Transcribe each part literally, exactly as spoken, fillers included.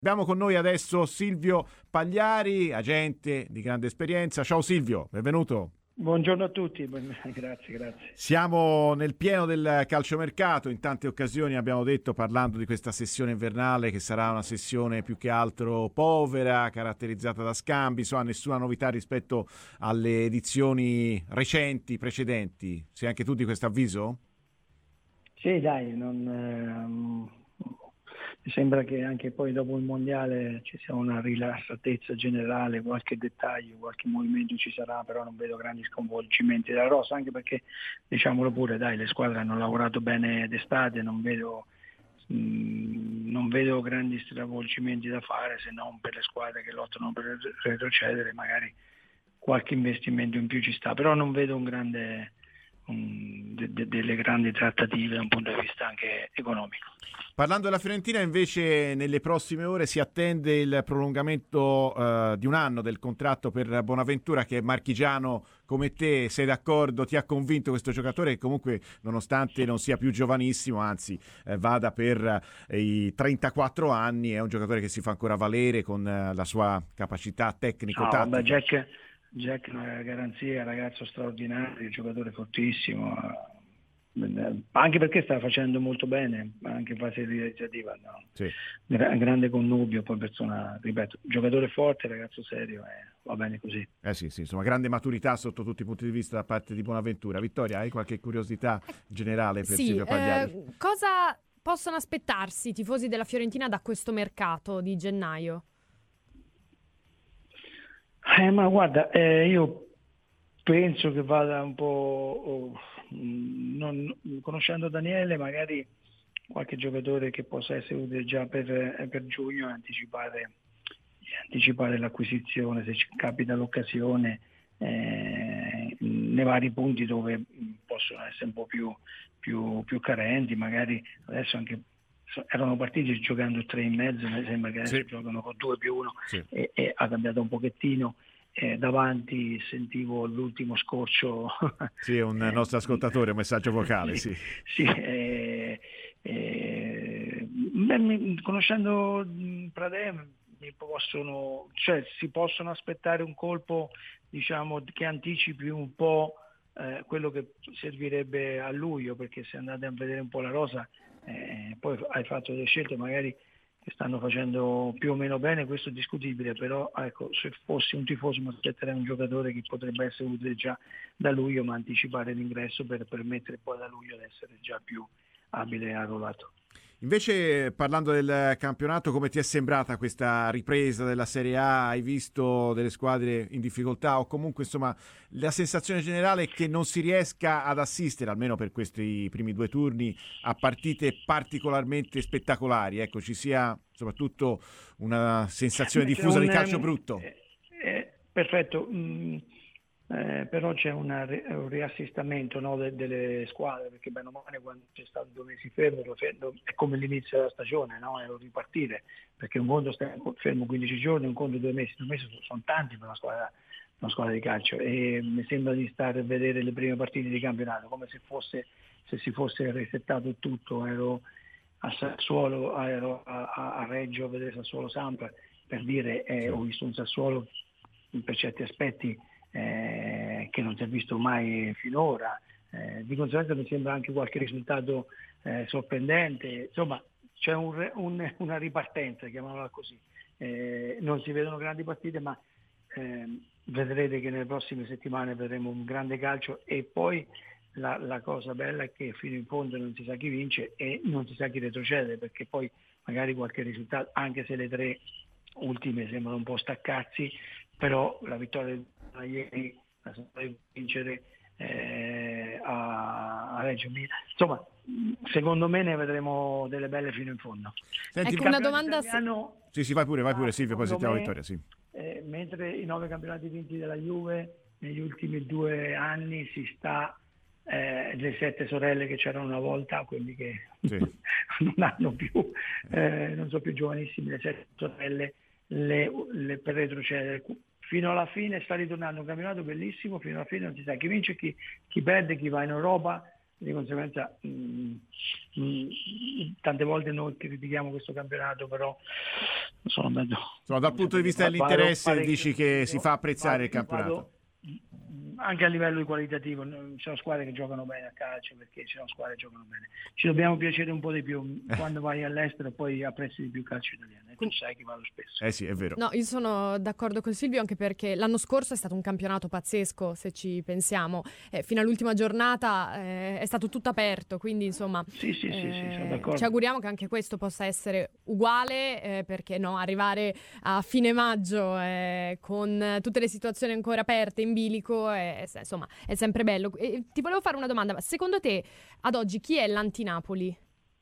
Abbiamo con noi adesso Silvio Pagliari, agente di grande esperienza. Ciao Silvio, benvenuto. Buongiorno a tutti, grazie, grazie. Siamo nel pieno del calciomercato, in tante occasioni abbiamo detto, parlando di questa sessione invernale, che sarà una sessione più che altro povera, caratterizzata da scambi, insomma nessuna novità rispetto alle edizioni recenti, precedenti. Sei anche tu di questo avviso? Sì, dai, non... Ehm... mi sembra che anche poi dopo il mondiale ci sia una rilassatezza generale, qualche dettaglio, qualche movimento ci sarà, però non vedo grandi sconvolgimenti della rosa, anche perché, diciamolo pure, dai, le squadre hanno lavorato bene d'estate, non vedo, mh, non vedo grandi stravolgimenti da fare, se non per le squadre che lottano per retrocedere, magari qualche investimento in più ci sta, però non vedo un grande... De, de, delle grandi trattative da un punto di vista anche economico. Parlando della Fiorentina, invece, nelle prossime ore si attende il prolungamento uh, di un anno del contratto per Bonaventura, che è marchigiano come te. Sei d'accordo? Ti ha convinto questo giocatore che comunque, nonostante non sia più giovanissimo, anzi eh, vada per eh, i trentaquattro anni, è un giocatore che si fa ancora valere con eh, la sua capacità tecnico-tattica. No, beh, Jack... Jack è una garanzia, ragazzo straordinario, giocatore fortissimo, anche perché sta facendo molto bene, anche in fase realizzativa, no? Sì. Grande connubio, poi persona, ripeto, giocatore forte, ragazzo serio, eh, va bene così. Eh sì, sì, insomma, grande maturità sotto tutti i punti di vista da parte di Bonaventura. Vittoria, hai qualche curiosità generale per sì, Silvio Pagliari? Eh, cosa possono aspettarsi i tifosi della Fiorentina da questo mercato di gennaio? Eh, ma guarda, eh, io penso che vada un po', oh, non, conoscendo Daniele, magari qualche giocatore che possa essere utile già per, per giugno, anticipare, anticipare l'acquisizione se ci capita l'occasione, eh, nei vari punti dove possono essere un po' più, più, più carenti, magari adesso anche erano partiti giocando tre e mezzo, mi sembra che adesso sì. giocano con due più uno, sì. e, e ha cambiato un pochettino. Eh, davanti sentivo l'ultimo scorcio. Sì, è un eh, nostro ascoltatore, un messaggio vocale. Sì, sì, sì eh, eh, beh, conoscendo Pradè mi possono, cioè, si possono aspettare un colpo, diciamo, che anticipi un po' eh, quello che servirebbe a luglio, perché se andate a vedere un po' la rosa, Eh, poi hai fatto delle scelte magari che stanno facendo più o meno bene, questo è discutibile, però ecco, se fossi un tifoso mi aspetterei un giocatore che potrebbe essere utile già da luglio, ma anticipare l'ingresso per permettere poi da luglio di essere già più abile e arruolato. Invece, parlando del campionato, come ti è sembrata questa ripresa della Serie A? Hai visto delle squadre in difficoltà, o comunque, insomma, la sensazione generale è che non si riesca ad assistere, almeno per questi primi due turni, a partite particolarmente spettacolari? Ecco, ci sia soprattutto una sensazione diffusa un, di calcio brutto. Eh, eh, perfetto. Mm. Eh, però c'è una, un riassestamento, no, de, delle squadre, perché bene o male quando c'è stato due mesi fermo, fermo è come l'inizio della stagione, no? È un ripartire, perché un conto sta fermo quindici giorni, un conto due mesi, due mesi sono tanti per una squadra, una squadra di calcio, e mi sembra di stare a vedere le prime partite di campionato come se fosse, se si fosse resettato tutto. Ero a Sassuolo, ero a, a, a Reggio a vedere Sassuolo Sampa, per dire, eh, ho visto un Sassuolo per certi aspetti Eh, che non si è visto mai finora, eh, di conseguenza mi sembra anche qualche risultato eh, sorprendente, insomma c'è un, un, una ripartenza, chiamiamola così, eh, non si vedono grandi partite, ma eh, vedrete che nelle prossime settimane vedremo un grande calcio, e poi la, la cosa bella è che fino in fondo non si sa chi vince e non si sa chi retrocede, perché poi magari qualche risultato, anche se le tre ultime sembrano un po' staccazzi, però la vittoria ieri, la di vincere eh, a, a Reggio Emilia, insomma, secondo me ne vedremo delle belle fino in fondo. Senti, ecco una domanda. Italiano, sì, sì, vai pure, vai pure Silvio, poi sentiamo la vittoria. Sì. Eh, mentre i nove campionati vinti dalla Juve negli ultimi due anni si sta eh, le sette sorelle che c'erano una volta, quelli che sì. non hanno più, eh, non sono più giovanissimi, le sette sorelle, le, le per retrocedere fino alla fine. Sta ritornando un campionato bellissimo, fino alla fine non si sa chi vince, chi, chi perde, chi va in Europa, di conseguenza mh, mh, tante volte noi critichiamo questo campionato, però sono mezzo, Insomma, dal punto di vista dell'interesse dici che si fa apprezzare vado, il campionato. Vado, anche a livello qualitativo, ci sono squadre che giocano bene a calcio, perché ci sono squadre che giocano bene. Ci dobbiamo piacere un po' di più quando vai all'estero, poi apprezzi di più il calcio italiano. E tu sai che vado spesso. Eh sì, è vero. No, io sono d'accordo con Silvio, anche perché l'anno scorso è stato un campionato pazzesco, se ci pensiamo. Eh, fino all'ultima giornata eh, è stato tutto aperto, quindi insomma sì, sì, eh, sì, sì, sono d'accordo. ci auguriamo che anche questo possa essere uguale, eh, perché no, arrivare a fine maggio eh, con tutte le situazioni ancora aperte in bilico eh, insomma è sempre bello. E ti volevo fare una domanda, ma secondo te ad oggi chi è l'anti-Napoli?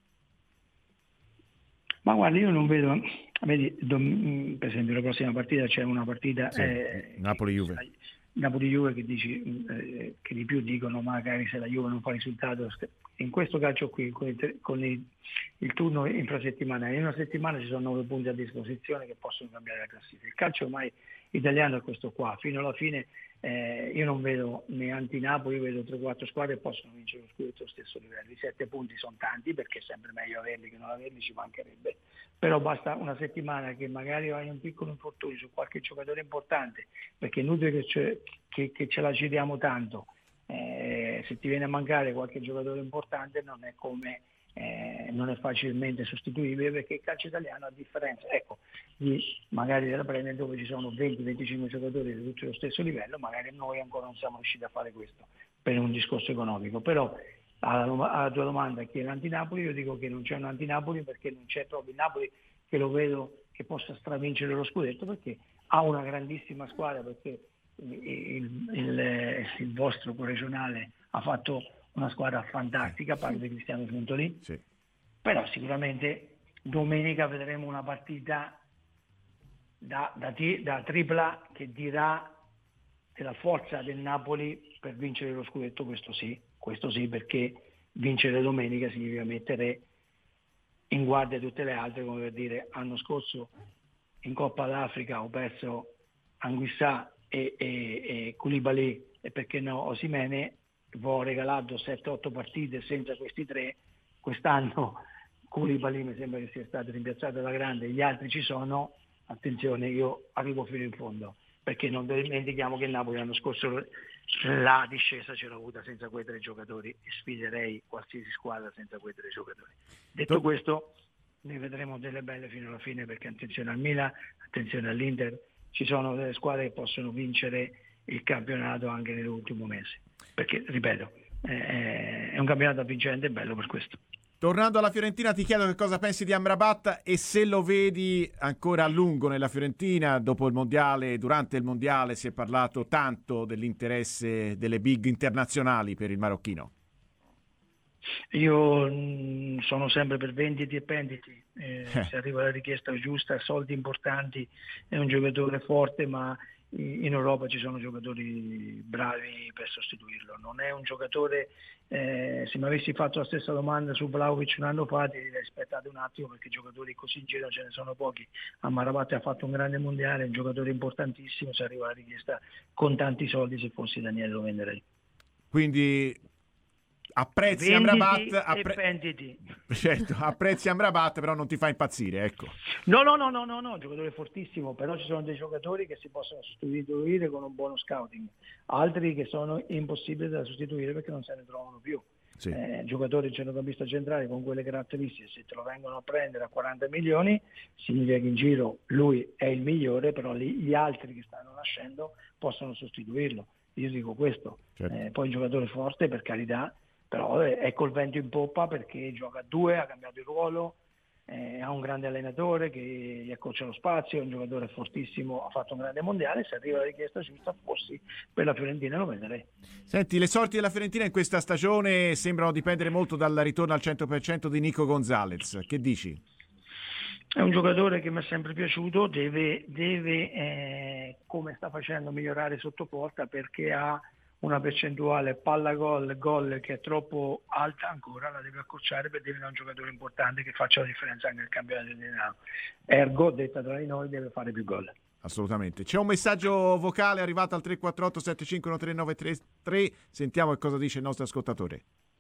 Ma guarda, io non vedo, vedi, dom, per esempio la prossima partita c'è una partita sì, eh, Napoli-Juve. Napoli-Juve che dici eh, che di più dicono magari se la Juve non fa risultato. In questo calcio qui con, il, con il, il turno infrasettimanale, in una settimana ci sono nove punti a disposizione che possono cambiare la classifica. Il calcio ormai italiano è questo qua, fino alla fine eh, io non vedo né anti-Napoli, io vedo tre quattro squadre che possono vincere lo scudetto allo stesso livello. I sette punti sono tanti, perché è sempre meglio averli che non averli, ci mancherebbe, però basta una settimana che magari hai un piccolo infortunio su qualche giocatore importante, perché è inutile che, che, che ce la giriamo tanto. Eh, se ti viene a mancare qualche giocatore importante non è come eh, non è facilmente sostituibile, perché il calcio italiano, a differenza ecco di magari della Premier, dove ci sono venti venticinque giocatori di tutti allo stesso livello, magari noi ancora non siamo riusciti a fare questo per un discorso economico. Però alla, alla tua domanda chi è l'anti-Napoli, io dico che non c'è un anti-Napoli, perché non c'è proprio il Napoli che lo vedo che possa stravincere lo scudetto, perché ha una grandissima squadra, perché Il, il, il vostro regionale ha fatto una squadra fantastica, parlo di Cristiano Giuntoli, sì. Però sicuramente domenica vedremo una partita da, da, da tripla che dirà della forza del Napoli per vincere lo scudetto, questo sì, questo sì, perché vincere domenica significa mettere in guardia tutte le altre, come per dire, l'anno scorso in Coppa d'Africa ho perso Anguissà e, e, e Koulibaly, e perché no Osimene, vi ho regalato sette otto partite senza questi tre. Quest'anno Koulibaly mi sembra che sia stato rimpiazzato da grande, gli altri ci sono, attenzione, io arrivo fino in fondo, perché non dimentichiamo che il Napoli l'anno scorso la discesa ce l'ha avuta senza quei tre giocatori, e sfiderei qualsiasi squadra senza quei tre giocatori. Detto questo, ne vedremo delle belle fino alla fine, perché attenzione al Milan, attenzione all'Inter, ci sono delle squadre che possono vincere il campionato anche nell'ultimo mese, perché ripeto è un campionato vincente e bello per questo. Tornando alla Fiorentina, ti chiedo che cosa pensi di Amrabat e se lo vedi ancora a lungo nella Fiorentina. Dopo il mondiale, durante il mondiale si è parlato tanto dell'interesse delle big internazionali per il marocchino. Io mh, sono sempre per venditi e penditi, eh, eh. se arriva la richiesta giusta, soldi importanti, è un giocatore forte, ma in Europa ci sono giocatori bravi per sostituirlo. Non è un giocatore, eh, se mi avessi fatto la stessa domanda su Vlahovic un anno fa ti direi aspettate un attimo, perché giocatori così in giro ce ne sono pochi. Amrabat ha fatto un grande mondiale, è un giocatore importantissimo, se arriva la richiesta con tanti soldi, se fossi Daniele lo venderei. Quindi apprezzi Venditi Amrabat, appre- e penditi. Certo, apprezzi Amrabat, però non ti fa impazzire, ecco. No, no, no, no, no, no, giocatore fortissimo, però ci sono dei giocatori che si possono sostituire con un buono scouting, altri che sono impossibili da sostituire perché non se ne trovano più. Sì. Eh, giocatori centrocampista centrale con quelle caratteristiche, se te lo vengono a prendere a quaranta milioni, significa che in giro lui è il migliore, però gli altri che stanno nascendo possono sostituirlo. Io dico questo. Certo. Eh, poi un giocatore forte, per carità, però è col vento in poppa, perché gioca a due, ha cambiato il ruolo, eh, ha un grande allenatore che gli accorcia lo spazio, è un giocatore fortissimo, ha fatto un grande mondiale. Se arriva la richiesta giusta, fossi per la Fiorentina lo venderei. Senti, le sorti della Fiorentina in questa stagione sembrano dipendere molto dal ritorno al cento per cento di Nico Gonzalez, che dici? È un giocatore che mi è sempre piaciuto, deve, deve eh, come sta facendo, migliorare sotto porta, perché ha una percentuale palla gol, gol che è troppo alta ancora, la deve accorciare per diventare un giocatore importante che faccia la differenza anche nel campionato italiano. Ergo, detta tra di noi, deve fare più gol. Assolutamente. C'è un messaggio vocale arrivato al tre quattro otto sette cinque uno tre nove tre tre, sentiamo che cosa dice il nostro ascoltatore.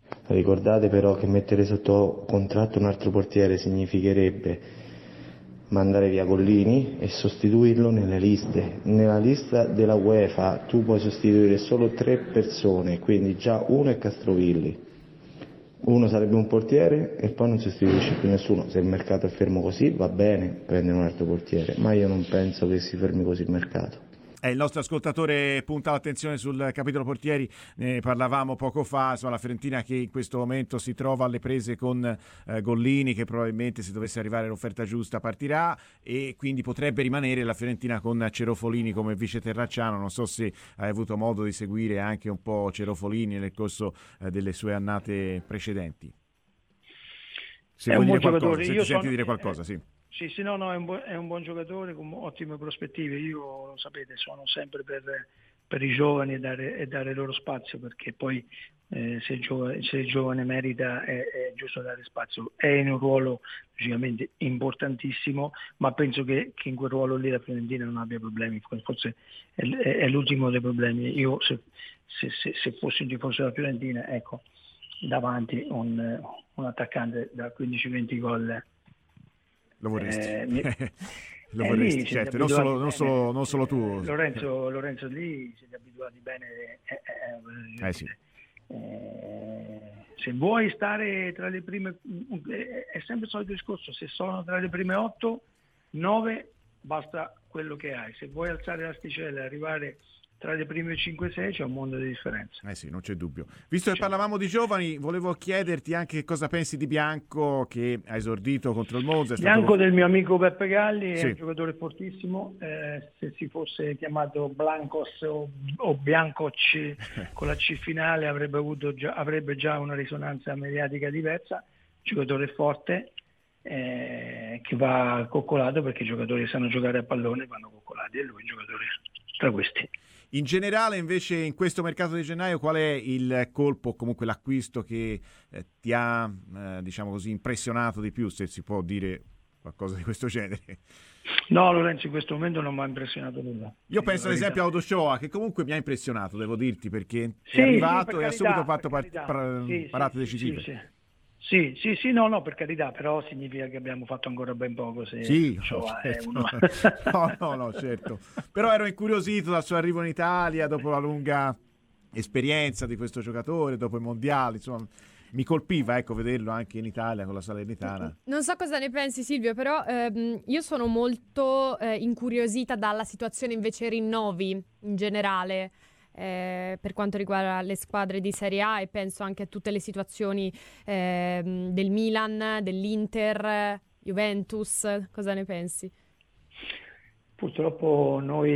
Ricordate però che mettere sotto contratto un altro portiere significherebbe mandare via Collini e sostituirlo nelle liste. Nella lista della UEFA tu puoi sostituire solo tre persone, quindi già uno è Castrovilli. Uno sarebbe un portiere e poi non sostituisce più nessuno. Se il mercato è fermo così va bene prendere un altro portiere, ma io non penso che si fermi così il mercato. Eh, il nostro ascoltatore punta l'attenzione sul capitolo portieri, ne parlavamo poco fa, insomma, la Fiorentina che in questo momento si trova alle prese con eh, Gollini, che probabilmente se dovesse arrivare l'offerta giusta partirà, e quindi potrebbe rimanere la Fiorentina con Cerofolini come vice Terracciano. Non so se hai avuto modo di seguire anche un po' Cerofolini nel corso eh, delle sue annate precedenti. Se è vuoi un dire buon qualcosa, giocatore. se Io ti senti sono, dire qualcosa, eh, sì. Sì, sì, no, no, è un, buon, è un buon giocatore con ottime prospettive. Io, lo sapete, sono sempre per, per i giovani e dare, e dare loro spazio, perché poi eh, se, il giovane, se il giovane merita è, è giusto dare spazio. È in un ruolo logicamente importantissimo, ma penso che, che in quel ruolo lì la Fiorentina non abbia problemi, forse è, è l'ultimo dei problemi. Io se, se, se, se fossi un tifoso della Fiorentina, ecco, davanti un, un attaccante da quindici venti gol. Lo vorresti, Eh, mi... lo eh, vorresti, lì certo, non solo, non, solo, non solo tu. Lorenzo, Lorenzo lì siete abituati bene. Eh, eh, eh, sì. eh, se vuoi stare tra le prime, eh, è sempre il solito discorso, se sono tra le prime otto, nove, basta quello che hai. Se vuoi alzare l'asticella e arrivare tra le prime cinque sei c'è un mondo di differenza. Eh sì, non c'è dubbio. Visto che parlavamo di giovani, volevo chiederti anche cosa pensi di Bianco, che ha esordito contro il Monza. Bianco stato... del mio amico Beppe Galli, sì. È un giocatore fortissimo, eh, se si fosse chiamato Blancos o, o Biancoc con la C finale avrebbe, avuto già, avrebbe già una risonanza mediatica diversa. Giocatore forte, eh, che va coccolato, perché i giocatori che sanno giocare a pallone vanno coccolati, e lui è un giocatore tra questi. In generale, invece, in questo mercato di gennaio, qual è il colpo, o comunque l'acquisto che eh, ti ha, eh, diciamo così, impressionato di più, se si può dire qualcosa di questo genere? No, Lorenzo, in questo momento non mi ha impressionato nulla. Io penso ad esempio a Odoshoa, che comunque mi ha impressionato, devo dirti, perché sì, è arrivato sì, e ha subito fatto par- carità. par- sì, parate sì, decisive. Sì, sì. Sì, sì, sì, no, no, per carità, però significa che abbiamo fatto ancora ben poco. Se sì, no, certo. è uno... no, no, no, certo. Però ero incuriosito dal suo arrivo in Italia, dopo la lunga esperienza di questo giocatore, dopo i mondiali, insomma, mi colpiva, ecco, vederlo anche in Italia con la Salernitana. Non so cosa ne pensi, Silvio, però ehm, io sono molto eh, incuriosita dalla situazione invece rinnovi in generale. Eh, per quanto riguarda le squadre di Serie A, e penso anche a tutte le situazioni eh, del Milan, dell'Inter, Juventus. Cosa ne pensi? Purtroppo noi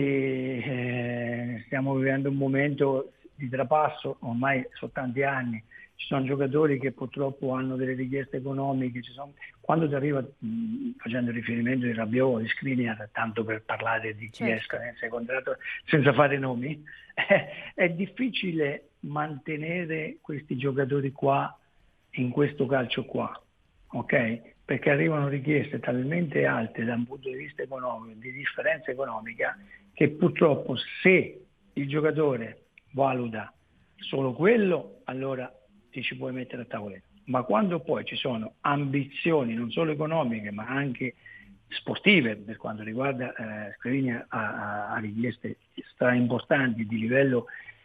eh, stiamo vivendo un momento di trapasso, ormai sono tanti anni. Ci sono giocatori che purtroppo hanno delle richieste economiche. Ci sono... Quando ti arriva, mh, facendo riferimento di Rabiot, di Skriniar, tanto per parlare di chi certo. è scadenza di contratto, senza fare nomi, eh, è difficile mantenere questi giocatori qua in questo calcio qua, ok? Perché arrivano richieste talmente alte da un punto di vista economico, di differenza economica, che purtroppo se il giocatore valuta solo quello, allora ti ci puoi mettere a tavolino. Ma quando poi ci sono ambizioni non solo economiche ma anche sportive, per quanto riguarda eh, Skriniar ha, ha richieste stra importanti di livello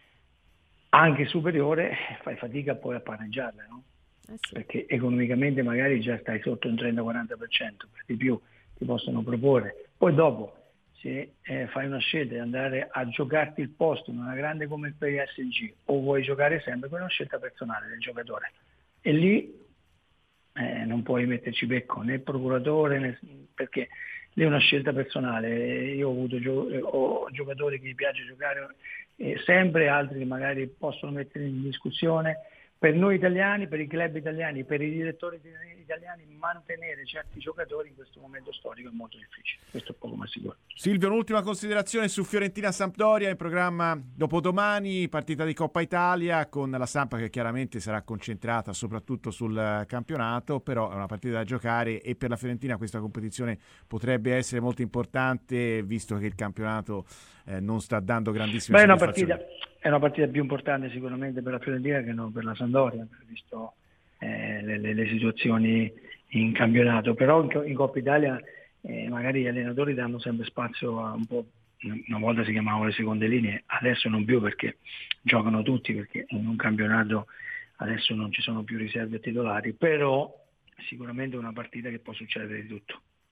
anche superiore, fai fatica poi a pareggiarle, no? Eh sì. Perché economicamente magari già stai sotto un trenta quaranta per cento, per di più ti possono proporre. Poi dopo, se eh, fai una scelta di andare a giocarti il posto in una grande come il P S G o vuoi giocare sempre, quella è una scelta personale del giocatore. E lì eh, non puoi metterci becco né il procuratore, né, perché lì è una scelta personale. Io ho avuto gio- ho giocatori che mi piace giocare eh, sempre, altri che magari possono mettere in discussione. Per noi italiani, per i club italiani, per i direttori italiani, mantenere certi giocatori in questo momento storico è molto difficile. Questo è poco ma sicuro. Silvio, un'ultima considerazione su Fiorentina-Sampdoria, in programma dopodomani, partita di Coppa Italia, con la Samp che chiaramente sarà concentrata soprattutto sul campionato, però è una partita da giocare e per la Fiorentina questa competizione potrebbe essere molto importante, visto che il campionato eh, non sta dando grandissime Beh, è una soddisfazioni. partita, è una partita più importante sicuramente per la Fiorentina che non per la Sampdoria, visto eh, le, le, le situazioni in campionato, però in, in Coppa Italia eh, magari gli allenatori danno sempre spazio a un po', una volta si chiamavano le seconde linee, adesso non più perché giocano tutti, perché in un campionato adesso non ci sono più riserve titolari, però sicuramente è una partita che può succedere di tutto.